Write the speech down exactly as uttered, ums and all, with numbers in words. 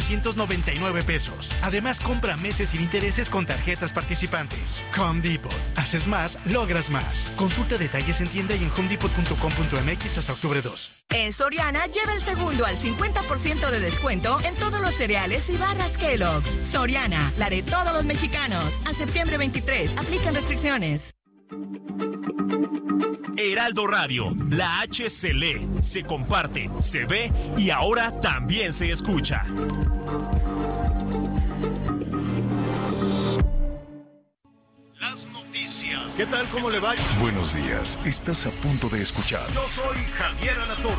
novecientos noventa y nueve pesos. Además, compra meses sin intereses con tarjetas participantes. Home Depot. Haces más, logras más. Consulta detalles en tienda y en home depot punto com punto m x hasta octubre dos. En Soriana, lleva el segundo al cincuenta por ciento de descuento en todos los cereales y barras Kellogg's. Soriana, la de todos los mexicanos. A septiembre veintitrés, aplican restricciones. Heraldo Radio, la H se lee, se comparte, se ve y ahora también se escucha. Las noticias. ¿Qué tal? ¿Cómo le va? Buenos días, estás a punto de escuchar. Yo soy Javier Alatorre.